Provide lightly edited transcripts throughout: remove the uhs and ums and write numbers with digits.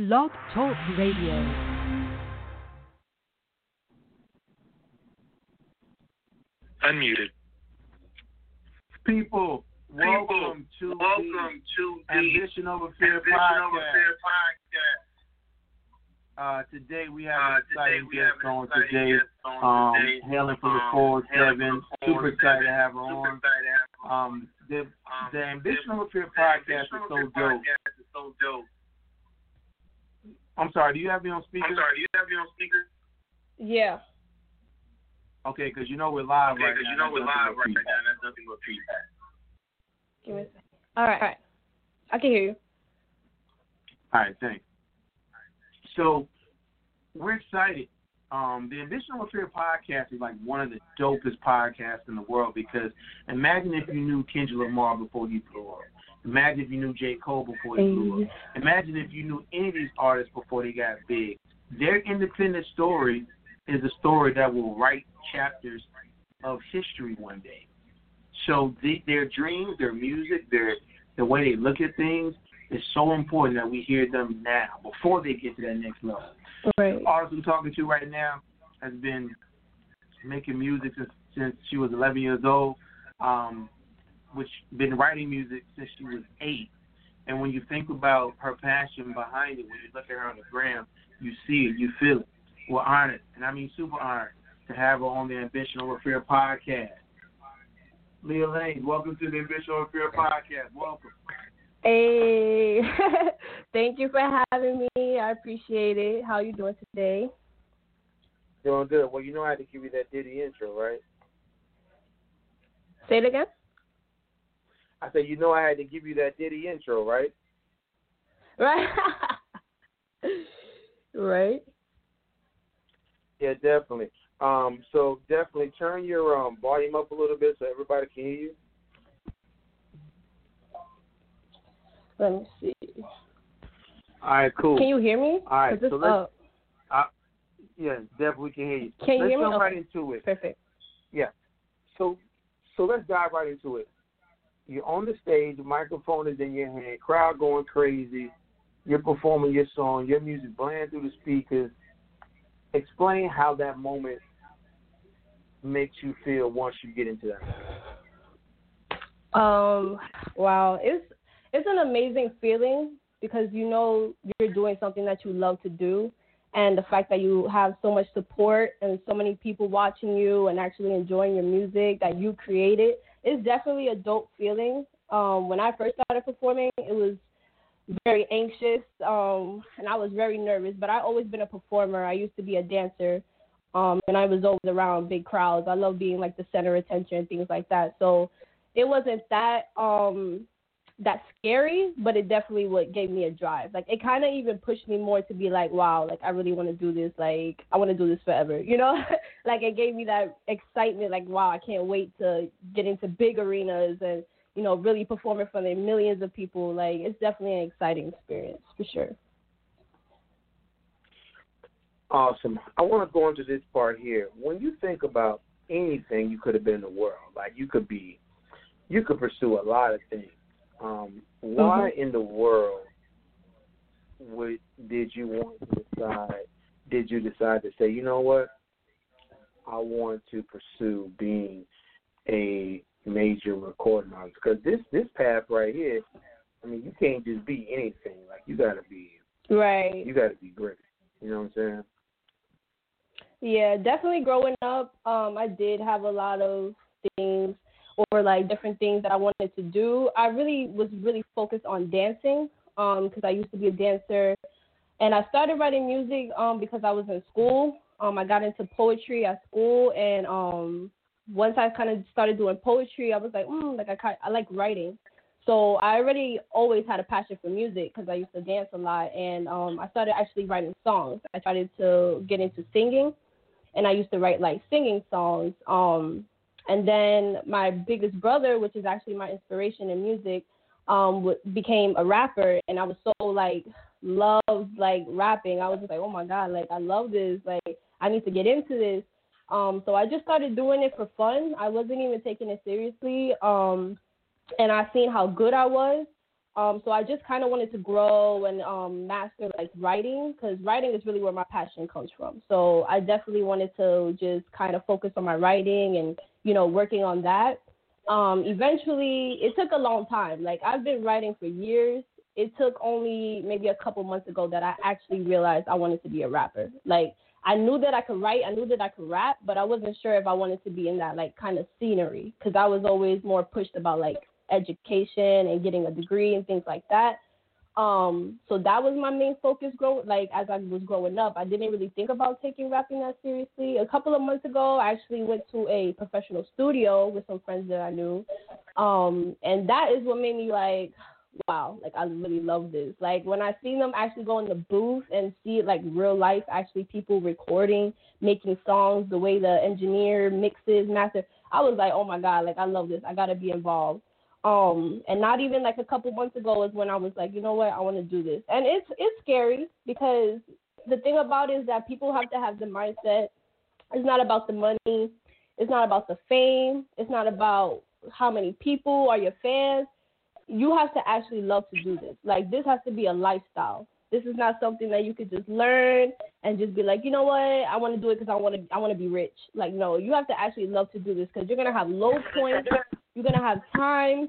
Blog Talk Radio. Unmuted. People, welcome to the Ambition Over Fear podcast. Today we have an exciting guest on today, hailing from the 407. Super excited to have her on. The Ambition Over Fear podcast is so dope. I'm sorry, do you have me on speaker? Yeah. Okay, because you know we're live right now. That's nothing but feedback. Give me a second. All right. I can hear you. All right, thanks. So, we're excited. The Ambition Over Fear podcast is like one of the dopest podcasts in the world because imagine if you knew Kendrick Lamar before he blew up. Imagine if you knew J. Cole before he blew up. Imagine if you knew any of these artists before they got big. Their independent story is a story that will write chapters of history one day. So their dreams, their music, the way they look at things is so important that we hear them now before they get to that next level. Right. The artist I'm talking to right now has been making music since she was 11 years old, which been writing music since she was 8. And when you think about her passion behind it, when you look at her on the gram, you see it, you feel it. We're honored, and I mean super honored, to have her on the Ambition Over Fear podcast. Leah Lane, welcome to the Ambition Over Fear podcast. Welcome. Hey, thank you for having me. I appreciate it. How are you doing today? Doing good. Well, you know I had to give you that Diddy intro, right? Say it again? I said, you know I had to give you that Diddy intro, right? Right. Right. Yeah, definitely. So definitely turn your volume up a little bit so everybody can hear you. Let me see. All right, cool. Can you hear me? All right, so let's. Yeah, definitely can hear you. Can you let's hear me? jump right Okay. into it. Perfect. Yeah. So let's dive right into it. You're on the stage, the microphone is in your hand, crowd going crazy. You're performing your song, your music blaring through the speakers. Explain how that moment makes you feel once you get into that moment. Wow. It's an amazing feeling because you know you're doing something that you love to do, and the fact that you have so much support and so many people watching you and actually enjoying your music that you created is definitely a dope feeling. When I first started performing, it was very anxious, and I was very nervous, but I've always been a performer. I used to be a dancer, and I was always around big crowds. I love being like the center of attention and things like that. So it wasn't that scary, but it definitely gave me a drive. Like, it kind of even pushed me more to be like, wow, like, I really want to do this. Like, I want to do this forever, you know? Like, it gave me that excitement, like, wow, I can't wait to get into big arenas and, you know, really perform in front of millions of people. Like, it's definitely an exciting experience, for sure. Awesome. I want to go into this part here. When you think about anything you could have been in the world, like you could pursue a lot of things. Why in the world did you decide to say, you know what, I want to pursue being a major recording artist? Because this path right here, I mean, you can't just be anything. Like, you got to be right. You got to be great. You know what I'm saying? Yeah, definitely growing up, I did have a lot of things or like different things that I wanted to do. I was really focused on dancing because I used to be a dancer. And I started writing music because I was in school. I got into poetry at school, and once I kind of started doing poetry, I was like, I like writing. So I already always had a passion for music because I used to dance a lot, and I started actually writing songs. I started to get into singing, and I used to write like singing songs. And then my biggest brother, which is actually my inspiration in music, became a rapper, and I was so like loved like rapping. I was just like, oh my God, like I love this. Like I need to get into this. So I just started doing it for fun. I wasn't even taking it seriously. And I seen how good I was. So I just kind of wanted to grow and master like writing, because writing is really where my passion comes from. So I definitely wanted to just kind of focus on my writing and, working on that. Eventually, it took a long time. Like, I've been writing for years. It took only maybe a couple months ago that I actually realized I wanted to be a rapper. Like, I knew that I could write, I knew that I could rap, but I wasn't sure if I wanted to be in that like kind of scenery, because I was always more pushed about like education and getting a degree and things like that. So that was my main focus as I was growing up. I didn't really think about taking rapping that seriously. A couple of months ago, I actually went to a professional studio with some friends that I knew. And that is what made me like, wow, like I really love this. Like when I seen them actually go in the booth and see it like real life, actually people recording, making songs, the way the engineer mixes, master, I was like, oh my God, like I love this. I gotta be involved. And not even like a couple months ago is when I was like, you know what, I want to do this. And it's scary, because the thing about it is that people have to have the mindset. It's not about the money. It's not about the fame. It's not about how many people are your fans. You have to actually love to do this. Like, this has to be a lifestyle. This is not something that you could just learn and just be like, you know what, I want to do it because I want to be rich. Like, no, you have to actually love to do this, because you're going to have low points. You're going to have times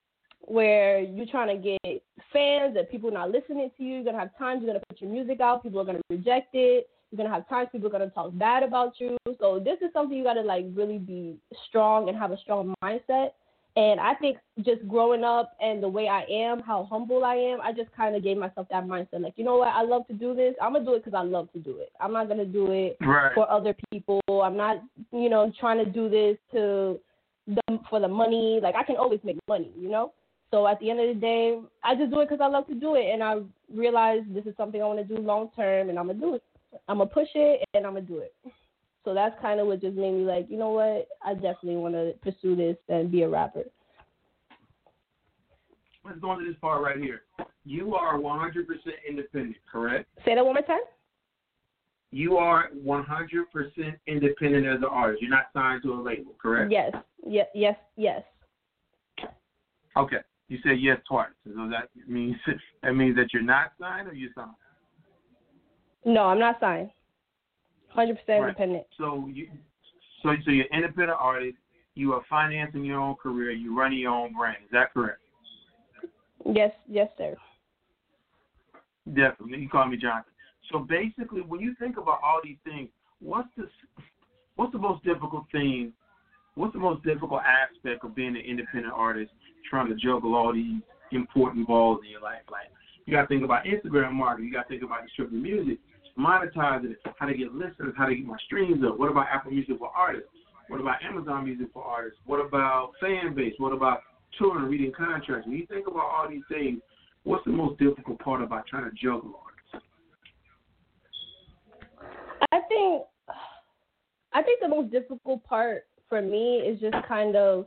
where you're trying to get fans that people are not listening to you. You're going to have times you're going to put your music out. People are going to reject it. You're going to have times people are going to talk bad about you. So this is something you got to, like, really be strong and have a strong mindset. And I think just growing up and the way I am, how humble I am, I just kind of gave myself that mindset. Like, you know what? I love to do this. I'm going to do it because I love to do it. I'm not going to do it for other people. I'm not, trying to do this for the money. Like, I can always make money, So at the end of the day, I just do it because I love to do it. And I realized this is something I want to do long term, and I'm going to do it. I'm going to push it, and I'm going to do it. So that's kind of what just made me like, you know what, I definitely want to pursue this and be a rapper. Let's go into this part right here. You are 100% independent, correct? Say that one more time. You are 100% independent as an artist. You're not signed to a label, correct? Yes. Yes. Okay. You said yes twice. So that means that you're not signed, or you're signed? No, I'm not signed. 100% independent. So you're an independent artist. You are financing your own career. You run your own brand. Is that correct? Yes, sir. Definitely. You call me Jonathan. So basically, when you think about all these things, what's the most difficult thing? What's the most difficult aspect of being an independent artist, trying to juggle all these important balls in your life? Like, you got to think about Instagram marketing. You got to think about distributing music, monetizing it, how to get listeners, how to get more streams up. What about Apple Music for artists? What about Amazon Music for artists? What about fan base? What about touring, reading contracts? When you think about all these things, what's the most difficult part about trying to juggle artists? I think the most difficult part for me is just kind of,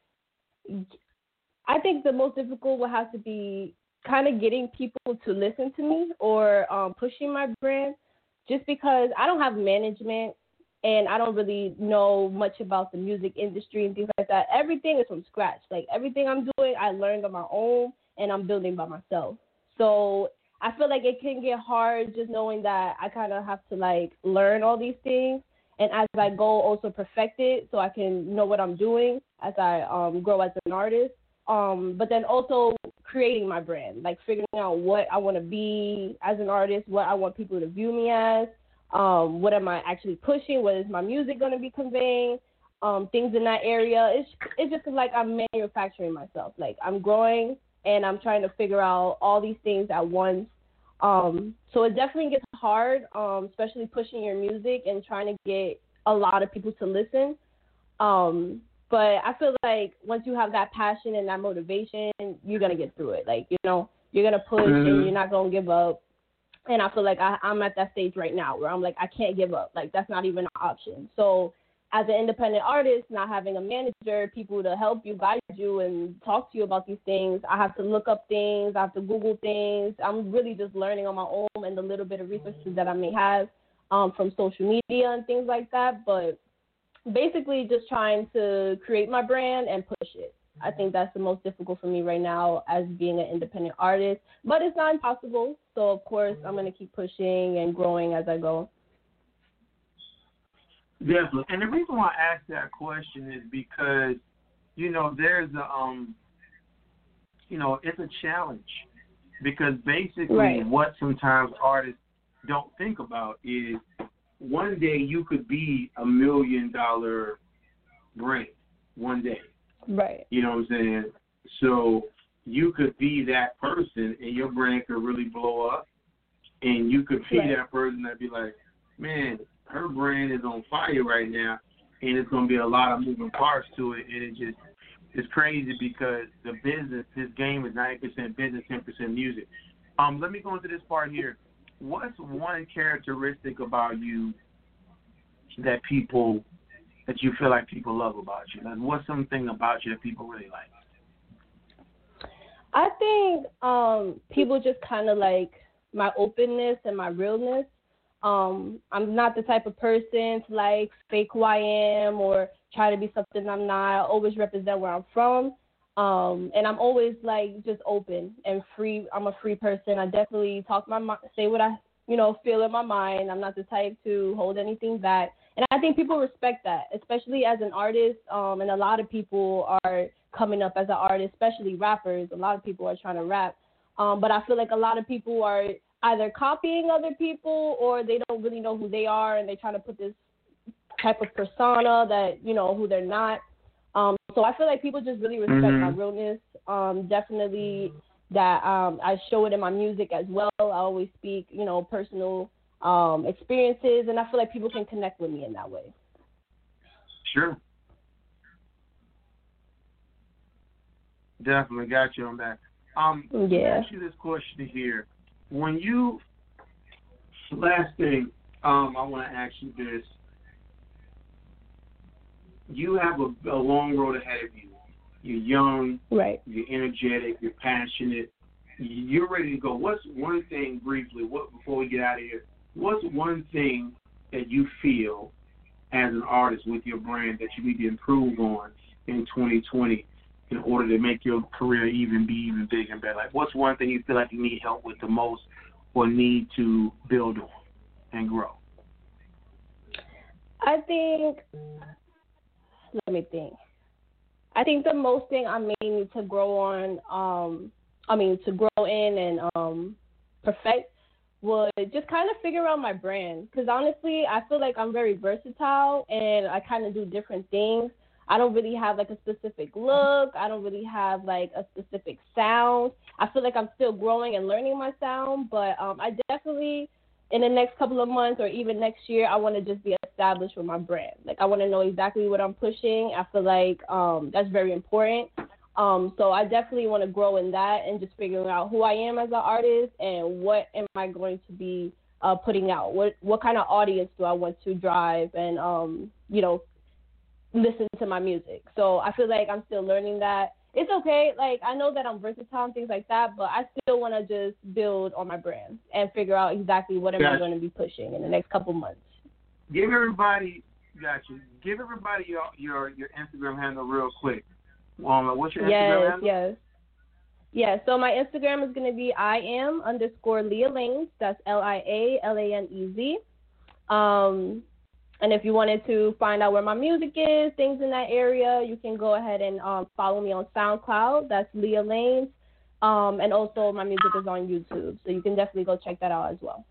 I think the most difficult will have to be kind of getting people to listen to me, or pushing my brand, just because I don't have management and I don't really know much about the music industry and things like that. Everything is from scratch. Like, everything I'm doing, I learned on my own, and I'm building by myself. So I feel like it can get hard just knowing that I kind of have to, like, learn all these things. And as I go, also perfect it so I can know what I'm doing as I grow as an artist. But then also creating my brand, like figuring out what I want to be as an artist, what I want people to view me as, what am I actually pushing, what is my music going to be conveying, things in that area. It's just like I'm manufacturing myself. Like, I'm growing and I'm trying to figure out all these things at once. So it definitely gets hard, especially pushing your music and trying to get a lot of people to listen. But I feel like once you have that passion and that motivation, you're going to get through it. Like, you're going to push and you're not going to give up. And I feel like I'm at that stage right now where I'm like, I can't give up. Like, that's not even an option. So as an independent artist, not having a manager, people to help you, guide you, and talk to you about these things, I have to look up things. I have to Google things. I'm really just learning on my own and the little bit of resources that I may have from social media and things like that. But basically just trying to create my brand and push it. I think that's the most difficult for me right now as being an independent artist. But it's not impossible. So, of course, I'm going to keep pushing and growing as I go. Definitely. And the reason why I asked that question is because, there's it's a challenge. Because basically what sometimes artists don't think about is one day you could be $1 million brand one day. Right. You know what I'm saying? So you could be that person and your brand could really blow up, and you could be that person that be like, man, her brand is on fire right now, and it's going to be a lot of moving parts to it, and it's crazy because this game is 90% business, 10% music. Let me go into this part here. What's one characteristic about you that you feel like people love about you? Like, what's something about you that people really like? I think people just kind of like my openness and my realness. I'm not the type of person to like fake who I am or try to be something I'm not. I always represent where I'm from. And I'm always like just open and free. I'm a free person. I definitely talk my mind, say what I, feel in my mind. I'm not the type to hold anything back. And I think people respect that, especially as an artist. And a lot of people are coming up as an artist, especially rappers. A lot of people are trying to rap. But I feel like a lot of people are either copying other people or they don't really know who they are, and they're trying to put this type of persona that, who they're not. So I feel like people just really respect my realness. Definitely that I show it in my music as well. I always speak, personal experiences, and I feel like people can connect with me in that way. Sure. Definitely got you on that. Let me ask you this question here. Last thing, I want to ask you this. You have a long road ahead of you. You're young, you're energetic, you're passionate, you're ready to go. What's one thing, briefly, before we get out of here, what's one thing that you feel as an artist with your brand that you need to improve on in 2020 in order to make your career be even bigger and better? Like, what's one thing you feel like you need help with the most or need to build on and grow? I think the most thing I may need to grow on, to grow in and perfect would just kind of figure out my brand. Because honestly, I feel like I'm very versatile and I kind of do different things. I don't really have like a specific look. I don't really have like a specific sound. I feel like I'm still growing and learning my sound, but I definitely, in the next couple of months or even next year, I want to just be established with my brand. Like, I want to know exactly what I'm pushing. I feel like that's very important. So I definitely want to grow in that and just figuring out who I am as an artist and what am I going to be putting out. What kind of audience do I want to drive and, listen to my music. So I feel like I'm still learning that. It's okay. Like, I know that I'm versatile and things like that, but I still want to just build on my brand and figure out exactly what am I going to be pushing in the next couple months. Give everybody your Instagram handle real quick. What's your Instagram handle? Yes. So my Instagram is going to be @Leah Lanez. That's LIALANEZ. And if you wanted to find out where my music is, things in that area, you can go ahead and follow me on SoundCloud. That's Leah Lanez. And also my music is on YouTube. So you can definitely go check that out as well.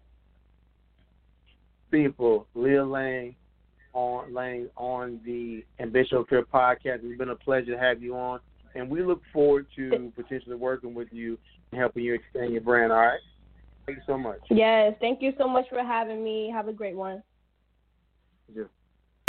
People, Leah Lanez on the Ambition Affair podcast. It's been a pleasure to have you on. And we look forward to potentially working with you and helping you expand your brand, all right? Thank you so much. Yes, thank you so much for having me. Have a great one. Yeah.